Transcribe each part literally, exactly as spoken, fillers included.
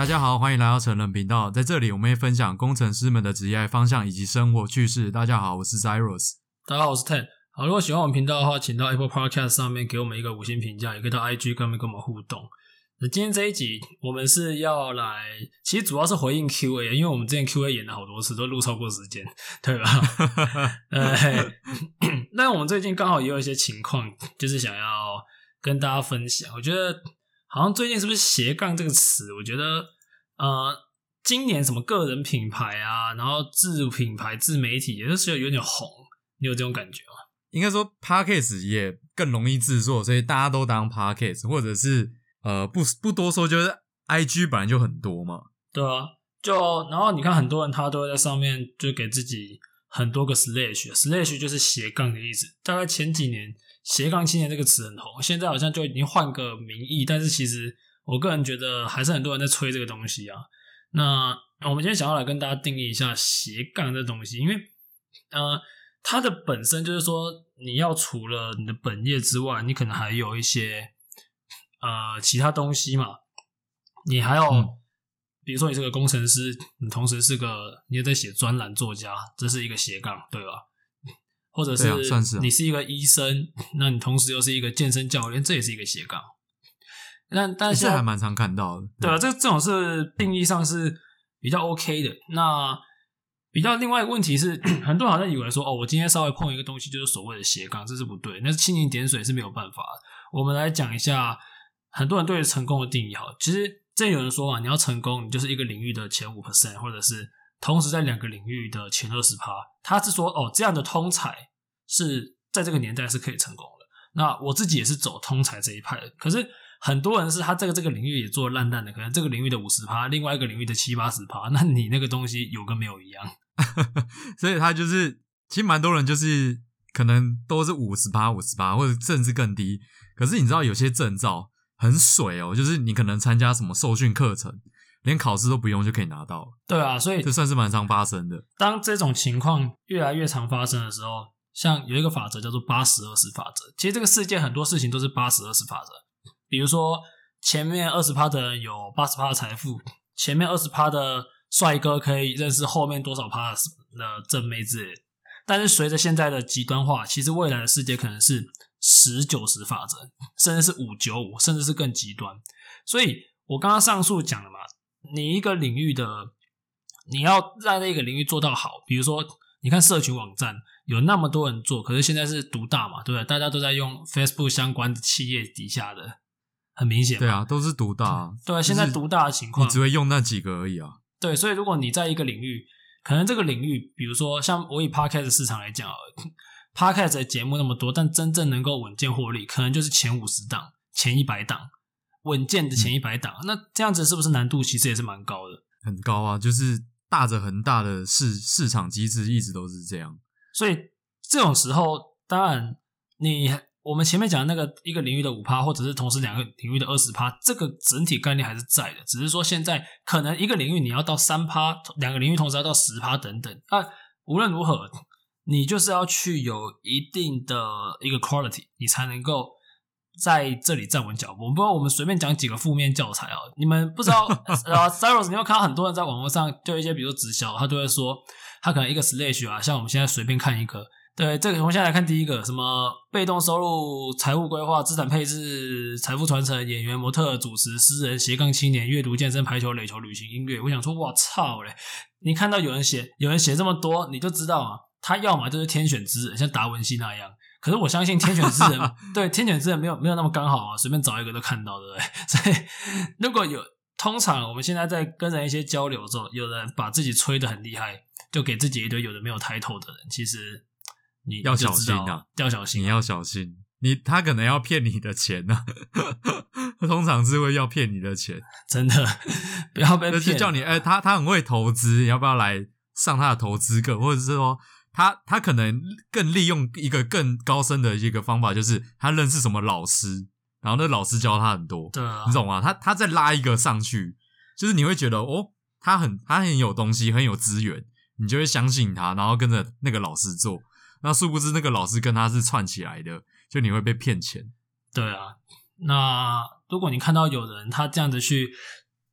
大家好，欢迎来到成人频道，在这里我们会分享工程师们的职业方向以及生活趣事。大家好，我是 Zeros。 大家好，我是 Ten。 好，如果喜欢我们频道的话，请到 Apple Podcast 上面给我们一个五星评价，也可以到 I G 跟我们跟我们互动。那今天这一集我们是要来，其实主要是回应 Q A， 因为我们之前 Q A 演了好多次，都录超过时间，对吧？呃，但我们最近刚好也有一些情况，就是想要跟大家分享。我觉得好像最近是不是斜杠这个词，我觉得呃，今年什么个人品牌啊，然后自品牌自媒体也就是有点红，你有这种感觉吗？ 应该说 Podcast 也更容易制作，所以大家都当 Podcast， 或者是呃不不多说，就是 I G 本来就很多嘛。 对啊，就然后你看很多人他都会在上面就给自己很多个 slash slash 就是斜杠的意思。大概前几年斜杠青年这个词很红，现在好像就已经换个名义，但是其实我个人觉得还是很多人在吹这个东西啊。那我们今天想要来跟大家定义一下斜杠这东西，因为呃它的本身就是说你要除了你的本业之外，你可能还有一些呃其他东西嘛，你还要、嗯、比如说你是个工程师，你同时是个你也在写专栏作家，这是一个斜杠，对吧？或者是你是一个医生，那你同时又是一个健身教练，这也是一个斜杠。但但是这还蛮常看到的， 对啊，这这种是定义上是比较 OK 的。那比较另外一个问题是，很多人好像以为说，哦，我今天稍微碰一个东西就是所谓的斜杠，这是不对，那是蜻蜓点水是没有办法的。我们来讲一下很多人对成功的定义。好，其实这有人说嘛，你要成功，你就是一个领域的前 百分之五， 或者是同时在两个领域的前 百分之二十。 他是说，哦，这样的通才是在这个年代是可以成功的。那我自己也是走通才这一派的，可是很多人是他这个这个领域也做得烂烂的，可能这个领域的 百分之五十， 另外一个领域的七八十，那你那个东西有跟没有一样。 所以他就是其实蛮多人就是可能都是 百分之五十 百分之五十 或者甚至更低。可是你知道有些证照很水哦，就是你可能参加什么受训课程，连考试都不用就可以拿到。 对啊，所以这算是蛮常发生的。 当这种情况越来越常发生的时候，像有一个法则叫做八十二十法则。其实这个世界很多事情都是八十二十法则。比如说前面 百分之二十 的人有 百分之八十 的财富，前面 百分之二十 的帅哥可以认识后面多少趴的正妹之类的。但是随着现在的极端化，其实未来的世界可能是十九十法则，甚至是五九五，甚至是更极端。所以我刚刚上述讲了嘛，你一个领域的你要在那个领域做到好，比如说你看社群网站有那么多人做，可是现在是独大嘛，对不对？大家都在用 Facebook 相关的企业底下的，很明显嘛。 对啊，都是独大啊。 对啊，现在独大的情况， 你只会用那几个而已啊。 对，所以如果你在一个领域，可能这个领域，比如说像我以 Podcast 市场来讲 ，Podcast 的节目那么多，但真正能够稳健获利，可能就是前五十档、前一百档，稳健的前一百档。嗯、那这样子是不是难度其实也是蛮高的？ 很高啊，就是大着很大的市市场机制一直都是这样。 所以这种时候，当然你我们前面讲的那个一个领域的 百分之五， 或者是同时两个领域的 百分之二十， 这个整体概念还是在的，只是说现在可能一个领域你要到 百分之三， 两个领域同时要到 百分之十 等等。那无论如何，你就是要去有一定的一个 quality， 你才能够在这里站稳脚步。我不知道我们随便讲几个负面教材啊，你们不知道呃 Zeros 你会看到很多人在网络上就一些比如说直销，他都会说他可能一个 slash 啊，像我们现在随便看一个，对，这个我们现在来看第一个，什么被动收入、财务规划、资产配置、财富传承、演员、模特、主持、诗人、斜杠青年、阅读、健身、排球、垒球、旅行、音乐。我想说，哇操嘞！你看到有人写，有人写这么多，你就知道啊，他要嘛就是天选之人，像达文西那样。可是我相信天选之人，对天选之人没有没有那么刚好啊，随便找一个都看到，对不对？所以如果有，通常我们现在在跟人一些交流之后，有人把自己吹得很厉害，就给自己一堆有的没有抬头的人，其实。你要小心啊， 要小心、啊， 你要小心，你他可能要骗你的钱啊，通常是会要骗你的钱， 真的不要被骗。 就是叫你，哎、欸，他他很会投资，你要不要来上他的投资课？或者是说，他他可能更利用一个更高深的一个方法，就是他认识什么老师，然后那老师教他很多， 对啊， 你懂吗？他他再拉一个上去，就是你会觉得哦，他很他很有东西，很有资源，你就会相信他，然后跟着那个老师做。那殊不知那个老师跟他是串起来的，就你会被骗钱。 对啊，那如果你看到有人他这样子去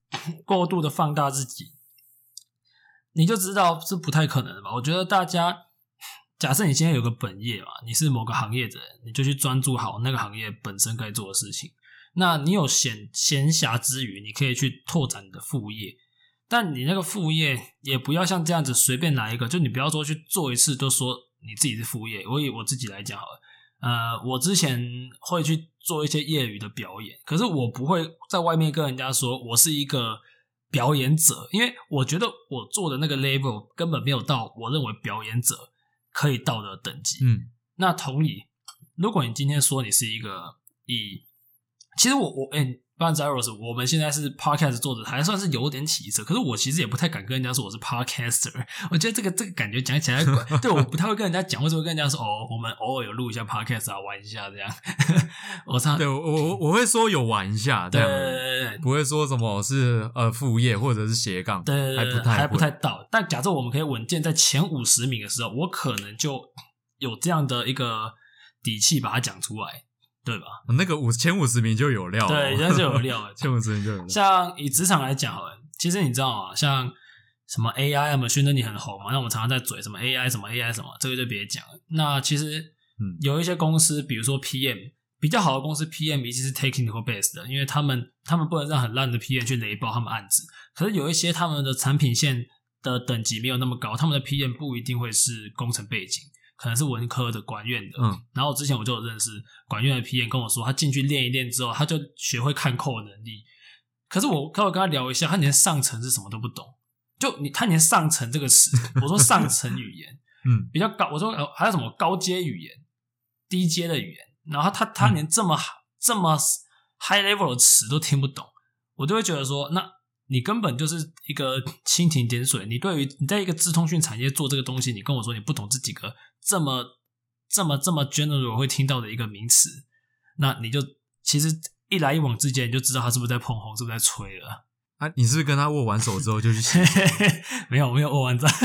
过度的放大自己，你就知道是不太可能的吧。我觉得大家假设你今天有个本业嘛，你是某个行业的人，你就去专注好那个行业本身该做的事情。那你有闲闲暇之余，你可以去拓展你的副业，但你那个副业也不要像这样子随便来一个，就你不要说去做一次都说你自己是副业。我以我自己来讲好了，呃，我之前会去做一些业余的表演，可是我不会在外面跟人家说我是一个表演者，因为我觉得我做的那个 level 根本没有到我认为表演者可以到的等级。 嗯， 那同理，如果你今天说你是一个以，其实我我哎，不然 Zeros 我们现在是 podcast 做的还算是有点起色，可是我其实也不太敢跟人家说我是 podcaster， 我觉得这个这个感觉讲起来怪，对，我不太会跟人家讲，或者会跟人家说哦，我们偶尔有录一下 podcast 啊，玩一下这样。我常对我我我会说有玩一下，这样对， 不会说什么是呃副业或者是斜杠， 对， 还不太还不太到。但假设我们可以稳健在前五十名的时候，我可能就有这样的一个底气把它讲出来。对吧？ 那个五前五十名就有料了， 对，那就有料了。 前五十名就有料。 像以职场来讲好了，其实你知道吗？像什么 A I 啊 ，machine learning 很红嘛，那我们常常在嘴什么 A I 什么 A I 什么，这个就别讲了。那其实有一些公司，比如说 P M 比较好的公司 ，P M 一定是 technical based 的，因为他们他们不能让很烂的 P M 去雷爆他们案子。可是有一些他们的产品线的等级没有那么高，他们的 P M 不一定会是工程背景。可能是文科的管院的， 嗯， 然后之前我就有认识管院的 P M 跟我说，他进去练一练之后，他就学会看扣能力。可是我刚我跟他聊一下，他连上层是什么都不懂，就你他连上层这个词，我说上层语言， 嗯， 比较高，我说还有什么高阶语言、低阶的语言，然后他他他连这么、嗯、这么 high level 的词都听不懂，我就会觉得说，那你根本就是一个蜻蜓点水。你对于你在一个资通讯产业做这个东西，你跟我说你不懂这几个这么这么这么 general 会听到的一个名词，那你就其实一来一往之间，你就知道他是不是在碰红，是不是在吹了啊？你是不是跟他握完手之后就去洗？ 没有没有握完掌。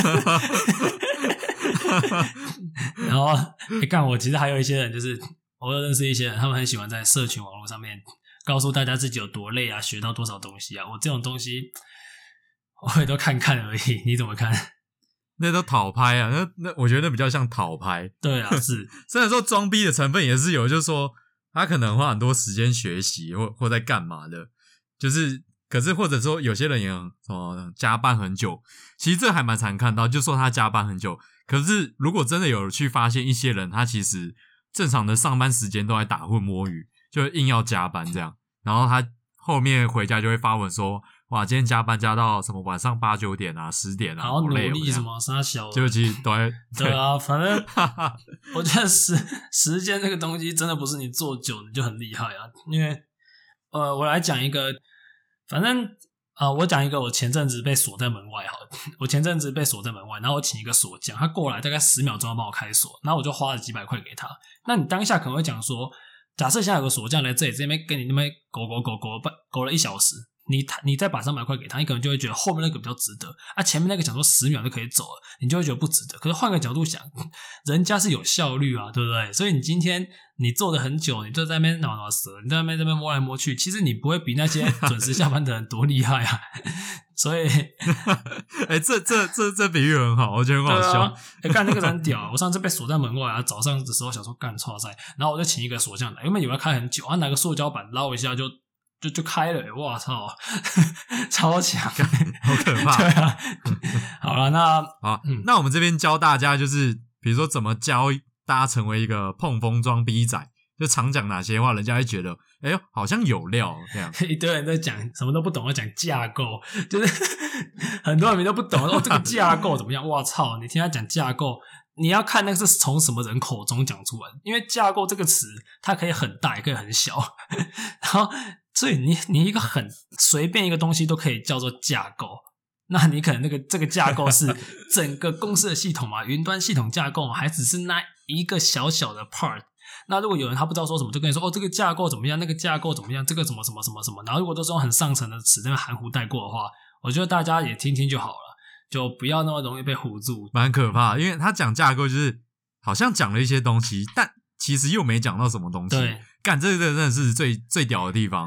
然后你看、欸、我其实还有一些人，就是我有认识一些人，他们很喜欢在社群网络上面告诉大家自己有多累啊，学到多少东西啊。我这种东西我也都看看而已，你怎么看？ 那都讨拍啊，那那我觉得那比较像讨拍。 对啊，是虽然说装逼的成分也是有，就是说他可能花很多时间学习或或在干嘛的，就是可是或者说有些人也什么加班很久，其实这还蛮常看到，就说他加班很久。可是如果真的有去发现一些人，他其实正常的上班时间都在打混摸鱼，就硬要加班这样，然后他后面回家就会发文说，哇，今天加班加到什么晚上八九点啊、十点啊， 好努累力什么啥小， 就其实都在对啊，反正我觉得时时间这个东西真的不是你做久你就很厉害啊。因为呃，我来讲一个，反正啊、呃，我讲一个，我前阵子被锁在门外好了，我前阵子被锁在门外，然后我请一个锁匠，他过来大概十秒钟要帮我开锁，然后我就花了几百块给他。那你当下可能会讲说，假设现在有个锁匠来这里这边跟你那边狗狗狗狗狗了一小时，你你再把三百块给他，你可能就会觉得后面那个比较值得啊，前面那个讲说十秒就可以走了，你就会觉得不值得。可是换个角度想，人家是有效率啊，对不对？所以你今天你做的很久，你就在那边挠挠舌，你在那边那边摸来摸去，其实你不会比那些准时下班的人多厉害啊。所以， 哎、欸，这这这这比喻很好，我觉得很好笑。 哎、啊，干、欸、那个人很屌，我上次被锁在门外啊，早上的时候想说干超塞，然后我就请一个锁匠来，原本以为要开很久，他拿个塑胶板捞一下就就就开了、欸，哇操，超强， 好可怕。 对啊，好了，那好、嗯，那我们这边教大家就是，比如说怎么教大家成为一个碰风装逼仔。就常讲哪些话，人家会觉得，哎呦，好像有料这样。 一堆人在讲什么都不懂，要讲架构，就是很多人都不懂哦，这个架构怎么样？哇操！你听他讲架构，你要看那个是从什么人口中讲出来的，因为架构这个词，它可以很大，也可以很小，然后所以你你一个很随便一个东西都可以叫做架构。那你可能那个这个架构是整个公司的系统嘛，云端系统架构嘛，还只是那一个小小的 part。那如果有人他不知道说什么，就跟你说哦，这个架构怎么样，那个架构怎么样，这个什么什么什么什么，然后如果都是用很上层的词那边含糊带过的话，我觉得大家也听听就好了，就不要那么容易被唬住。 蛮可怕的，因为他讲架构就是好像讲了一些东西，但其实又没讲到什么东西。 对， 干这个真的是最最屌的地方。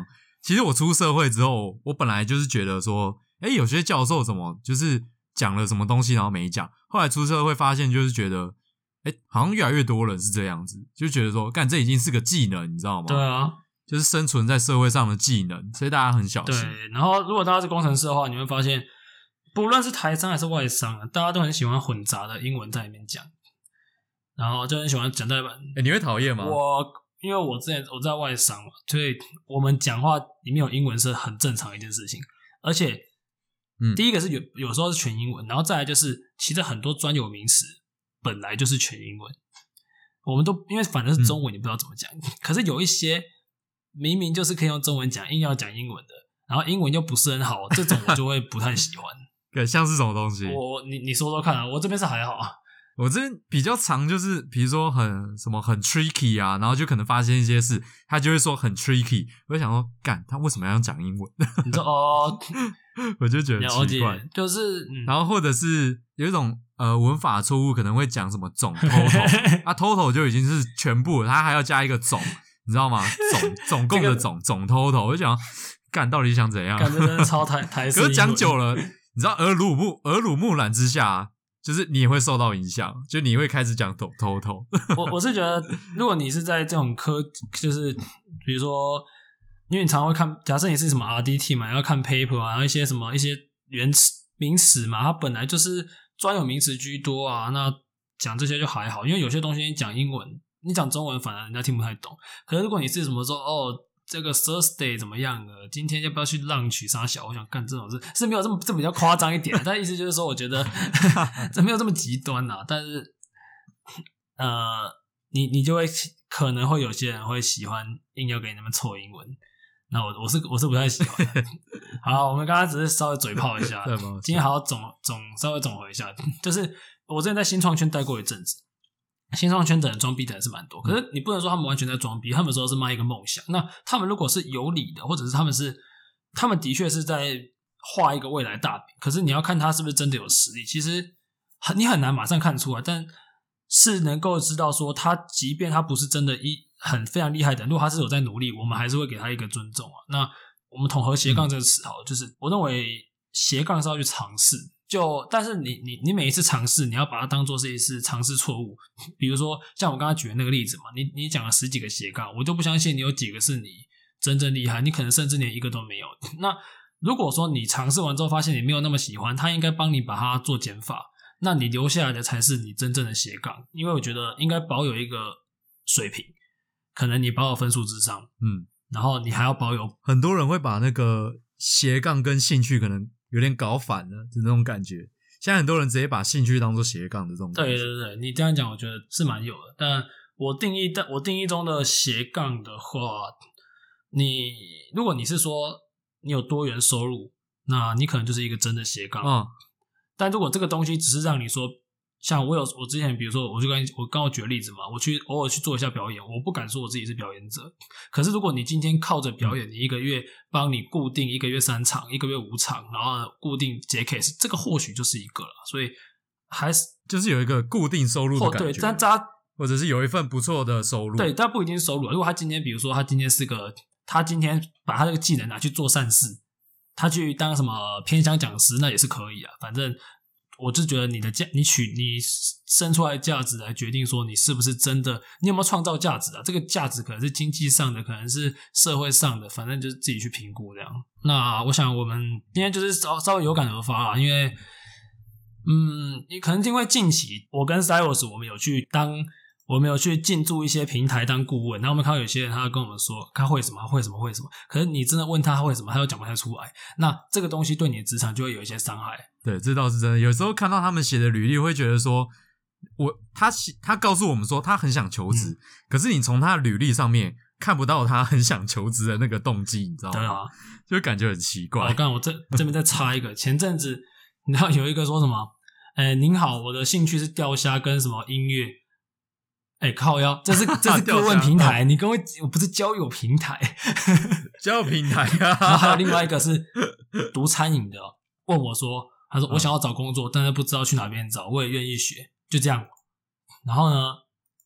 其实我出社会之后，我本来就是觉得说，诶，有些教授怎么就是讲了什么东西然后没讲，后来出社会发现就是觉得，诶，好像越来越多人是这样子，就觉得说，干这已经是个技能，你知道吗？ 对啊， 就是生存在社会上的技能，所以大家很小心。 对，然后如果大家是工程师的话，你会发现，不论是台商还是外商啊，大家都很喜欢混杂的英文在里面讲，然后就很喜欢讲代版。 诶，你会讨厌吗？ 我因为我之前我在外商嘛，所以我们讲话里面有英文是很正常的一件事情，而且， 嗯， 第一个是有有时候是全英文，然后再来就是其实很多专有名词本来就是全英文，我们都因为反正是中文，你不知道怎么讲，嗯、可是有一些明明就是可以用中文讲，硬要讲英文的，然后英文又不是很好，这种我就会不太喜欢。 对，像是什么东西？ 我你你说说看啊，我这边是还好啊。 我这边比较常就是，比如说很什么很 tricky 啊，然后就可能发生一些事，他就会说很 tricky， 我就想说，干他为什么要讲英文？ 你说哦， 我就觉得奇怪， 就是、嗯， 然后或者是有一种呃文法错误，可能会讲什么总 total 啊 total 就已经是全部了，他还要加一个总，你知道吗？总总共的总、这个、总 total， 我就想干到底想怎样？ 感觉真的超台台式， 可是讲久了，你知道耳濡目耳濡目染之下。就是你也会受到影响，就你会开始讲 total。 我我是觉得，如果你是在这种科，就是比如说，因为你常常会看，假设你是什么 R D T 嘛，要看 paper 啊，然后一些什么一些原词名词嘛，它本来就是专有名词居多啊，那讲这些就还好，因为有些东西你讲英文，你讲中文反而人家听不太懂。可是如果你是什么说哦。这个 Thursday 怎么样了？今天要不要去 lunch 啥小？我想干这种事是没有这么这比较夸张一点，但意思就是说，我觉得这没有这么极端啊。但是，呃，你你就会可能会有些人会喜欢硬要给你们凑英文，那我我是我是不太喜欢的。好，我们刚刚只是稍微嘴炮一下，今天还要总总稍微总回一下，就是我之前在新创圈待过一阵子。新创圈的人装逼的人是蛮多，可是你不能说他们完全在装逼，他们说是卖一个梦想。那他们如果是有理的，或者是他们是他们的确是在画一个未来大饼，可是你要看他是不是真的有实力，其实很你很难马上看出来，但是能够知道说他即便他不是真的一很非常厉害的人，如果他是有在努力，我们还是会给他一个尊重啊。那我们统合斜杠这个词好，就是我认为斜杠是要去尝试。就但是你你你每一次尝试，你要把它当作是一次尝试错误。比如说像我刚刚举的那个例子嘛，你你讲了十几个斜杠，我就不相信你有几个是你真正厉害，你可能甚至连一个都没有。那如果说你尝试完之后发现你没有那么喜欢，他应该帮你把它做减法，那你留下来的才是你真正的斜杠。因为我觉得应该保有一个水平，可能你保有分数之上，嗯，然后你还要保有。 很多人会把那个斜杠跟兴趣可能有点搞反了，就那种感觉。现在很多人直接把兴趣当作斜杠的这种感觉。 对对对，你这样讲，我觉得是蛮有的。但我定义的，我定义中的斜杠的话，你如果你是说你有多元收入，那你可能就是一个真的斜杠。嗯，但如果这个东西只是让你说，像我有我之前，比如说，我就跟我刚刚举个例子嘛，我去偶尔去做一下表演，我不敢说我自己是表演者。可是如果你今天靠着表演，你一个月帮你固定一个月三场，一个月五场，然后固定接 case， 这个或许就是一个了。所以还是就是有一个固定收入的感觉， 对，但他或者是有一份不错的收入， 对，但不一定是收入。如果他今天，比如说他今天是个，他今天把他这个技能拿去做善事，他去当什么偏乡讲师，那也是可以啊，反正。我就觉得你的价，你取你生出来的价值来决定说你是不是真的，你有没有创造价值啊？这个价值可能是经济上的，可能是社会上的，反正就是自己去评估这样。那我想我们今天就是稍稍微有感而发啦，因为，嗯，你可能因为近期我跟 Cyrus 我们有去当。我们有去进驻一些平台当顾问，然后我们看到有些人他跟我们说他会什么他会什么会什么，可是你真的问他会什么他又讲不太出来，那这个东西对你的职场就会有一些伤害。 对，这倒是真的。有时候看到他们写的履历会觉得说我他他告诉我们说他很想求职、嗯、可是你从他的履历上面看不到他很想求职的那个动机，你知道吗？对啊，就感觉很奇怪。 我刚我这这边再插一个前阵子你知道有一个说什么诶您好，我的兴趣是钓虾跟什么音乐。哎、欸，靠腰，这是这是顾问平台，你跟我我不是交友平台， 交友平台啊。 然后还有另外一个是读餐饮的，问我说，他说我想要找工作，但是不知道去哪边找，我也愿意学，就这样。然后呢，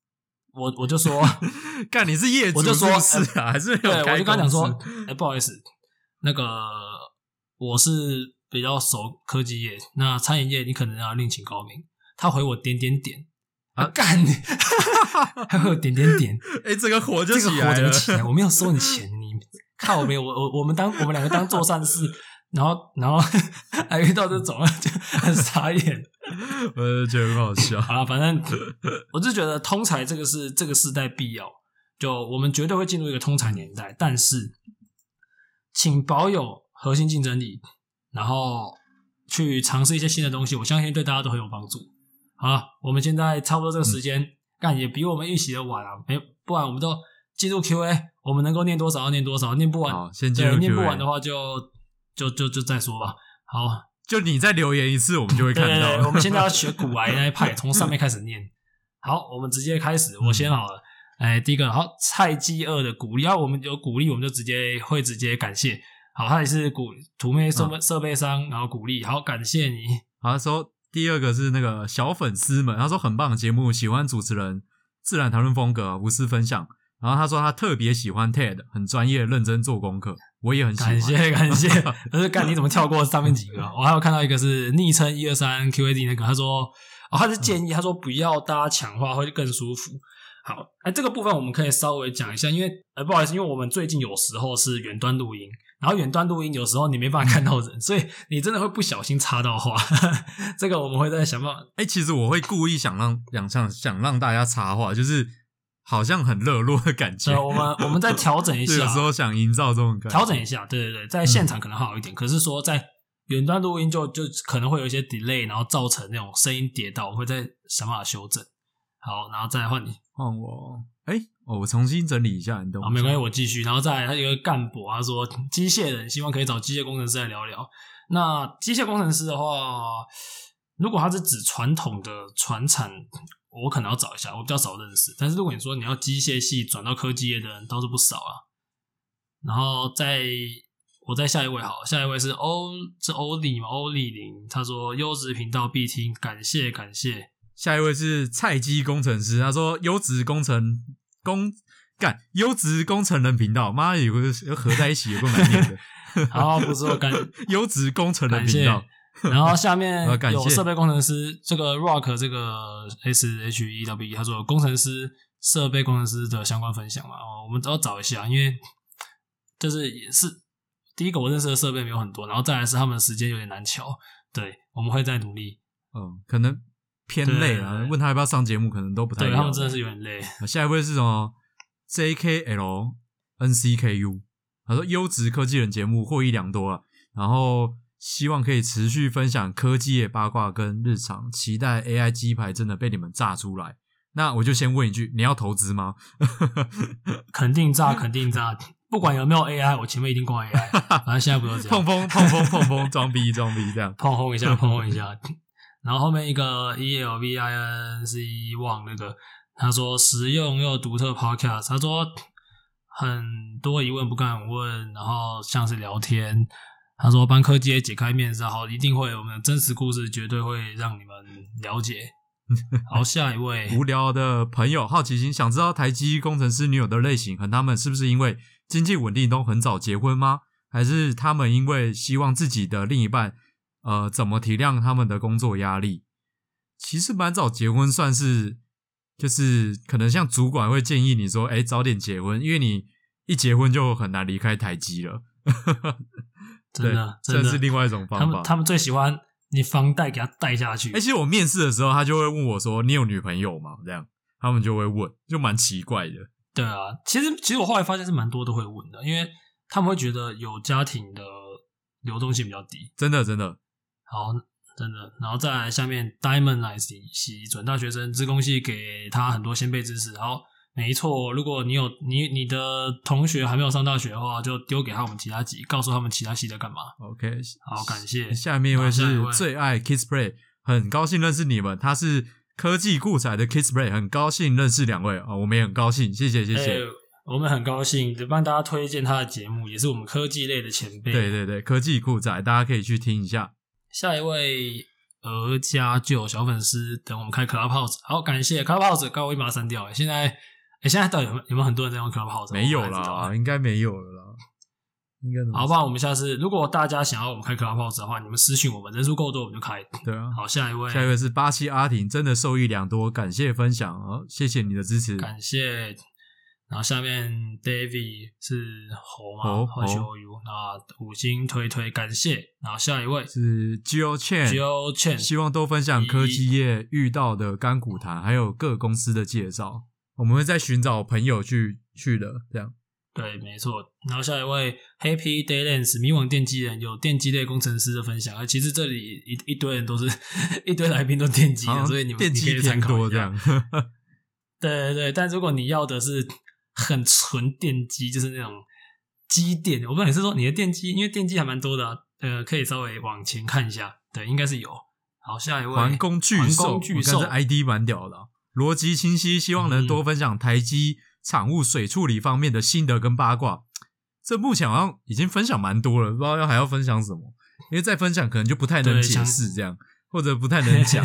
我我就说， 干你是业主我就说是不是啊？欸、还是没有对， 开我就跟他讲说， 哎、 欸，不好意思，那个我是比较熟科技业，那餐饮业你可能要另请高明。他回我点点点啊，干你，还回我点点点， 哎、欸，这个火就起来了， 这个火怎么起来？我没有收你钱，你靠没有？我我我们当我们两个当做善事，然后然后还遇到这种，就很傻眼。 我觉得很好笑。 好了，反正我就觉得通才这个是这个时代必要，就我们绝对会进入一个通才年代，但是请保有核心竞争力，然后去尝试一些新的东西，我相信对大家都很有帮助。好了，我们现在差不多这个时间，干、嗯、也比我们预期的晚啊，没不然我们都进入 Q A， 我们能够念多少要念多少，念不完， 好，先进入 Q A， 念不完的话就就就就再说吧。好， 就你再留言一次，我们就会看到。 对对对，我们现在要学古来那一派，从上面开始念。好，我们直接开始，我先好了。哎、嗯，第一个，好，菜鸡二的鼓励，要、啊、我们有鼓励，我们就直接会直接感谢。好，他也是鼓图妹设备设备商，然后鼓励，好，感谢你。 好，说第二个是那个小粉丝们，他说很棒的节目，喜欢主持人自然谈论风格，无私分享。然后他说他特别喜欢 Ted， 很专业，认真做功课，我也很喜欢。 感谢感谢。但是干你怎么跳过上面几个？我还有看到一个是昵称一二三 Q A D 那个，他说哦，他是建议，他说不要大家抢话会更舒服。好，哎，这个部分我们可以稍微讲一下，因为呃不好意思，因为我们最近有时候是远端录音，然后远端录音有时候你没办法看到人，所以你真的会不小心插到话，这个我们会再想办法。 哎，其实我会故意想让想想想让大家插话，就是好像很热络的感觉。 对，我们我们再调整一下， 有时候想营造这种感觉， 调整一下，对对对，在现场可能好一点，嗯、可是说在远端录音就就可能会有一些 delay， 然后造成那种声音跌倒，我会再想办法修正。好，然后再换你， 换我。哎，哦，我重新整理一下，你懂吗？ 好，没关系，我继续。然后再来，他有一个干部，他说机械人希望可以找机械工程师来聊聊。那机械工程师的话，如果他是指传统的传产，我可能要找一下，我比较少认识。但是如果你说你要机械系转到科技业的人，倒是不少啊。然后再我再下一位好，下一位是欧是欧里嘛，欧里林，他说优质频道必听，感谢感谢。 下一位是菜鸡工程师，他说优质工程工干优质工程人频道，妈有个合在一起有个难念的。 好，不错，感优质工程人频道。 然后下面有设备工程师，这个 Rock 这个 S H E W， 他说工程师设备工程师的相关分享嘛，哦，我们都要找一下，因为就是也是第一个我认识的设备没有很多，然后再来是他们的时间有点难瞧，对，我们会再努力。 嗯，可能。偏累啊，问他要不要上节目，可能都不太对，他们真的是有点累。 下一位是什么 ？J K L N C K U， 他说优质科技人节目获益良多啊，然后希望可以持续分享科技业八卦跟日常，期待 A I 鸡排真的被你们炸出来。那我就先问一句，你要投资吗？ 肯定炸，肯定炸，不管有没有 A I， 我前面一定挂 A I。反正现在不是这样， 碰风碰风碰风，装逼装逼这样， 碰轰一下，碰轰一下。然后后面一个 E L V I N C 忘那个，他说实用又独特 podcast， 他说很多疑问不敢问，然后像是聊天，他说帮科技解开面纱，好，一定会，我们的真实故事绝对会让你们了解。好，下一位无聊的朋友好奇心，想知道台积工程师女友的类型和他们是不是因为经济稳定都很早结婚吗？还是他们因为希望自己的另一半呃，怎么体谅他们的工作压力？其实蛮早结婚算是，就是可能像主管会建议你说，哎，早点结婚，因为你一结婚就很难离开台积了。 真的，真的这是另外一种方法。 他们他们最喜欢你房贷给他贷下去。 哎，其实我面试的时候，他就会问我说，你有女朋友吗？这样他们就会问，就蛮奇怪的。 对啊，其实其实我后来发现是蛮多都会问的，因为他们会觉得有家庭的流动性比较低。 真的，真的。 好，真的，然后再来下面 Diamond 来洗洗准大学生资工系给他很多先辈知识。好，没错，如果你有你你的同学还没有上大学的话，就丢给他我们其他系，告诉他们其他系在干嘛。 OK， 好，感谢。 下面一位是最爱 Kissplay， 很高兴认识你们，他是科技酷彩的 Kissplay， 很高兴认识两位啊、哦，我们也很高兴，谢谢谢谢。欸我们很高兴帮大家推荐他的节目，也是我们科技类的前辈。 对对对，科技酷仔，大家可以去听一下。 下一位鹅家就小粉丝等我们开 Clubhouse， 好感谢 Clubhouse， 刚我一把它删掉了。现在，哎，现在到底有没有有没有很多人在用 Clubhouse？ 没有啦，应该没有了啦。应该好吧，我们下次如果大家想要我们开 Clubhouse 的话，你们私讯我们，人数够多我们就开。 对啊， 好，下一位， 下一位是八七阿婷，真的受益良多，感谢分享哦，谢谢你的支持， 感谢。然后下面 David 是猴嘛，猴球 U， 那五星推推感谢。然后下一位是 Gio Chen，Gio Chen， 希望多分享科技业遇到的甘苦谈，还有各公司的介绍。我们会再寻找朋友去去的，这样。 对，没错。然后下一位 Happy Daylands 迷惘电机人，有电机类工程师的分享。而其实这里一一堆人都是一堆来宾都电机的，所以你们电机可以参考一下。 这样对对对，但如果你要的是很纯电机，就是那种机电，我不知道你是说你的电机，因为电机还蛮多的、啊，呃，可以稍微往前看一下，对，应该是有。好，下一位环工巨兽，我看这 I D 蛮屌的、啊，逻辑清晰，希望能多分享台积产物水处理方面的心得跟八卦。这目前好像已经分享蛮多了，不知道要还要分享什么，因为再分享可能就不太能解释这样，或者不太能讲。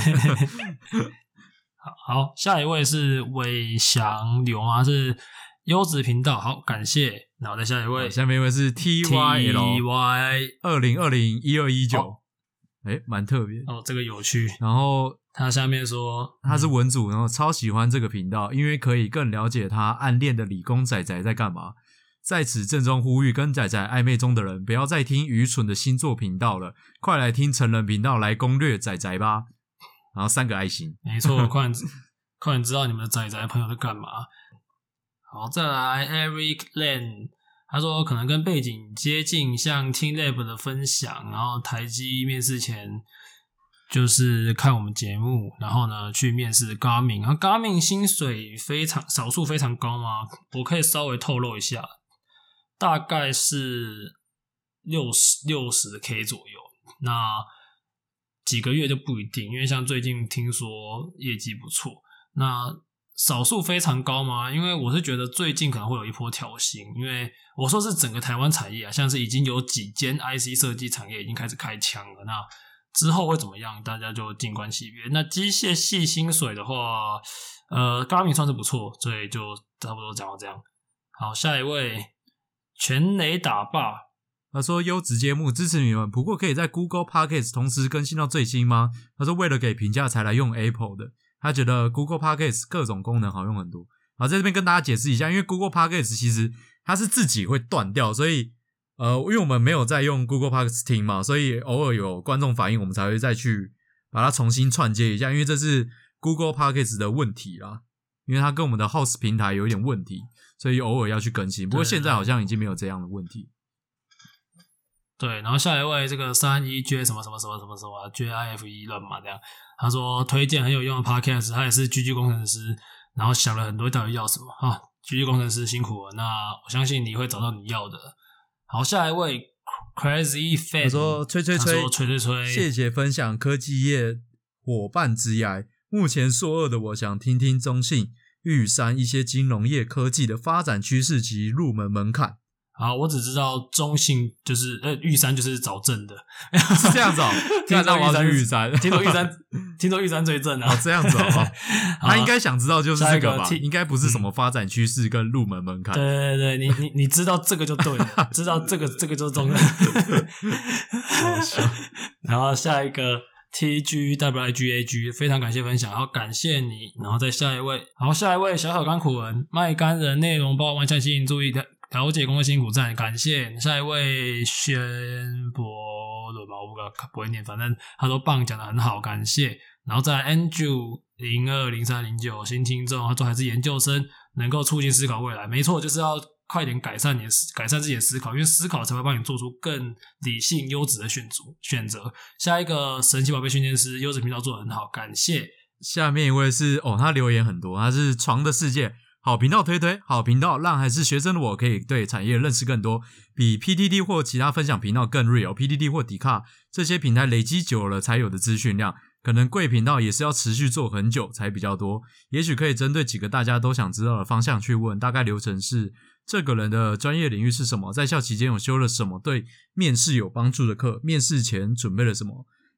好，下一位是伟翔流啊，是优质频道，好，感谢。然后再下一位， 下面一位是 T Y L T Y 二零二零一二一九，哎，蛮特别哦，这个有趣。 然后他下面说他是文组，然后超喜欢这个频道，因为可以更了解他暗恋的理工仔仔在干嘛。在此郑重呼吁跟仔仔暧昧中的人，不要再听愚蠢的星座频道了，快来听成人频道来攻略仔仔吧。然后三个爱心， 没错，快点快点知道你们的仔仔朋友在干嘛。好，再来 Eric Lan， 他说可能跟背景接近，像 TeamLab 的分享，然后台积面试前就是看我们节目，然后呢去面试 Garmin， 然后 Garmin 薪水非常少数非常高吗？我可以稍微透露一下，大概是六十六十 K 左右，那几个月就不一定，因为像最近听说业绩不错，那少数非常高吗？因为我是觉得最近可能会有一波调薪，因为我说是整个台湾产业啊，像是已经有几间 I C 设计产业已经开始开枪了，那之后会怎么样，大家就静观其变。那机械系薪水的话，呃 Garmin 算是不错，所以就差不多讲到这样。好，下一位全垒打霸， 他说优质节目支持你们，不过可以在 Google Podcast 同时更新到最新吗？他说为了给评价才来用 Apple 的，他觉得 Google Podcast 各种功能好用很多。好，在这边跟大家解释一下，因为 Google Podcast 其实它是自己会断掉，所以呃，因为我们没有在用 Google Podcast 听嘛，所以偶尔有观众反映，我们才会再去把它重新串接一下，因为这是 Google Podcast 的问题啦，因为它跟我们的 Host 平台有一点问题，所以偶尔要去更新。不过现在好像已经没有这样的问题。 对，然后下一位这个三一 J 什么什么什么什么什么 J I F E 乱码这样，他说推荐很有用的 Podcast， 他也是 G G 工程师，然后想了很多到底要什么啊 ，G G 工程师辛苦了，那我相信你会找到你要的。好，下一位 Crazy Fan， 他说吹吹吹， 他说吹吹吹， 谢谢分享科技业伙伴之涯。目前硕二的我想听听中信、玉山一些金融业科技的发展趋势及入门门槛。 好，我只知道中信就是呃玉山就是找正的， 是这样子哦。听说玉山，玉山， 听说玉山，听说玉山最正啊。 哦，这样子哦。他应该想知道就是这个吧？ 个应该不是什么发展趋势跟入门门槛。 对对对，你你你知道这个就对了，知道这个这个就中了。 好笑。 然后下一个 T G W I G A G， 非常感谢分享，然后感谢你，然后再下一位，好，下一位小小甘苦人卖干人内容包万象吸引注意的。了解工作辛苦赞，感谢。下一位宣博伦嘛，我不不会念，反正他说棒，讲得很好，感谢。然后再来 Andrew 零二零三零九新听众，他说还是研究生，能够促进思考未来，没错，就是要快点改善你的改善自己的思考，因为思考才会帮你做出更理性优质的选择选择。下一个神奇宝贝训练师优质频道做得很好，感谢。 下面一位是哦，他留言很多，他是床的世界。好频道推推，好频道让还是学生的我可以对产业认识更多，比 P T T 或其他分享频道更 real。P T T 或 Dcard 这些平台累积久了才有的资讯量，可能贵频道也是要持续做很久才比较多。也许可以针对几个大家都想知道的方向去问，大概流程是这个人的专业领域是什么，在校期间有修了什么对面试有帮助的课，面试前准备了什么，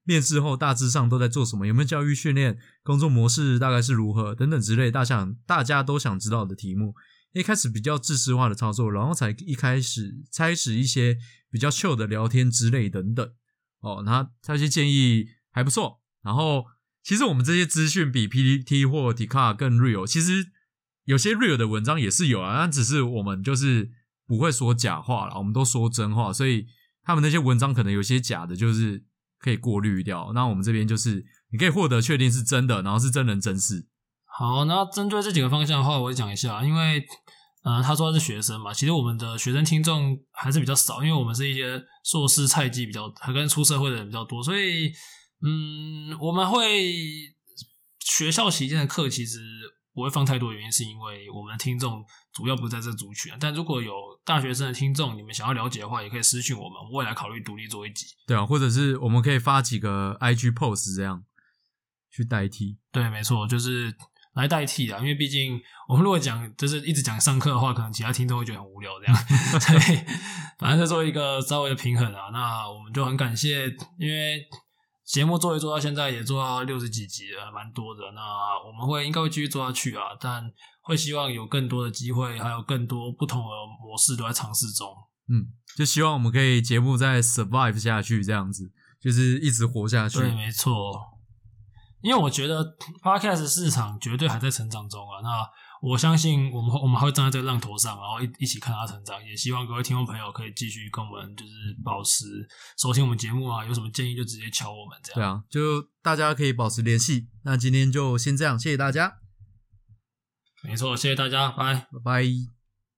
面试后大致上都在做什么，有没有教育训练，工作模式大概是如何等等之类大想大家都想知道的题目。一开始比较制式化的操作，然后才一开始开始一些比较 chill 的聊天之类等等。哦，那这些建议还不错。然后其实我们这些资讯比 P T T 或 Dcard 更 real， 其实有些 real 的文章也是有啊，但只是我们就是不会说假话啦，我们都说真话，所以他们那些文章可能有些假的，就是可以过滤掉。那我们这边就是你可以获得确定是真的，然后是真人真事。 好，那针对这几个方向的话，我也讲一下，因为呃，他说他是学生嘛，其实我们的学生听众还是比较少，因为我们是一些硕士菜鸡比较，还跟出社会的人比较多，所以嗯，我们会学校期间的课其实不会放太多，原因是因为我们的听众主要不是在这族群，但如果有大学生的听众，你们想要了解的话，也可以私讯我们，我们未来考虑独立做一集。 对啊，或者是我们可以发几个 I G post 这样去代替。 对，没错，就是来代替啦，因为毕竟我们如果讲就是一直讲上课的话，可能其他听众会觉得很无聊这样，所以反正就做一个稍微的平衡啊。那我们就很感谢，因为节目做一做到现在也做到六十几集了，蛮多的。那我们会应该会继续做下去啊，但会希望有更多的机会，还有更多不同的模式都在尝试中。 嗯，就希望我们可以节目再 survive 下去，这样子就是一直活下去。 对，没错。因为我觉得 Podcast 市场绝对还在成长中啊，那我相信我们我们还会站在这个浪头上，然后一一起看它成长。也希望各位听众朋友可以继续跟我们就是保持收听我们节目啊，有什么建议就直接敲我们这样。 对啊，就大家可以保持联系。那今天就先这样，谢谢大家。 没错，谢谢大家，拜拜拜。